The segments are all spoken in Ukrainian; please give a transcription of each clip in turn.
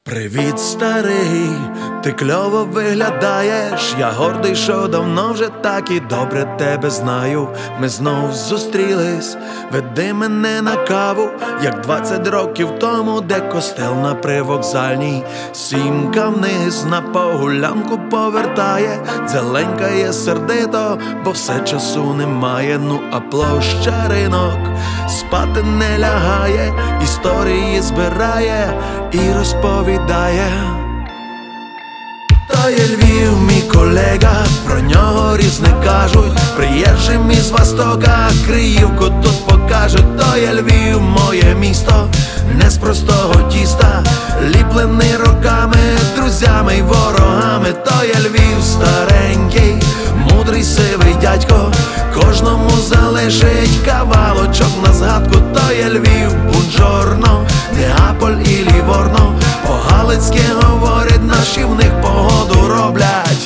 Привіт, старий, ти кльово виглядаєш. Я гордий, що давно вже так і добре тебе знаю. Ми знов зустрілись, веди мене на каву, як 20 років тому, де костел на привокзальній. Сімка вниз на погулянку повертає, дзеленькає сердито, бо все часу немає. Ну а площа ринок спати не лягає, історії збирає і розповідає. То є Львів, мій колега, про нього різне кажуть. Приїжджим із Востока, Криївку тут покажуть. То є Львів, моє місто, не з простого тіста, ліплений роками, друзями й ворогами. То є Львів старенький, мудрий сивий дядько, кожному залишить кавалочок на згадку. То є Львів, бунджорно, Неаполь і Ліворно, по-галицьки говорять, наші в них погоду роблять.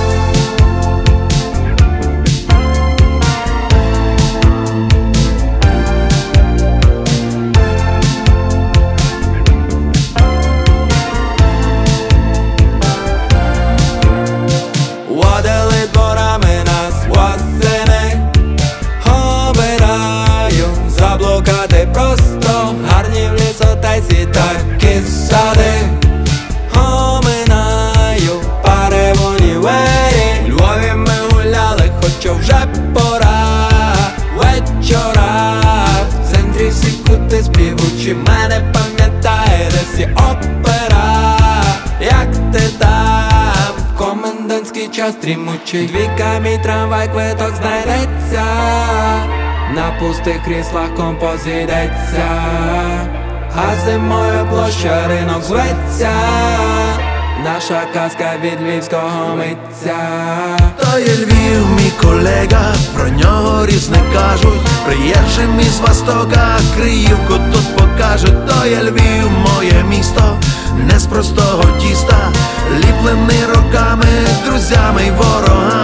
Водили дворами нас восени, обираю заблукати просто, гарні в лісотесі такі сади. Оминаю пари в універі, у Львові ми гуляли, хоча вже пора. Вечора в центрі всі кути співучі, мене пам'ятає десь і опера. Як ти там, в комендантський час дрімучий, двійка мій трамвай, квиток знайдеться, на пустих кріслах композ йдеться, а зимою площа ринок зветься, наша казка від львівського митця. То є Львів, мій колега, про нього різне кажуть. Приїжджим із Востока, Криївку тут покажуть. То є Львів, моє місто, не з простого тіста, ліплений роками, друзями й ворогами.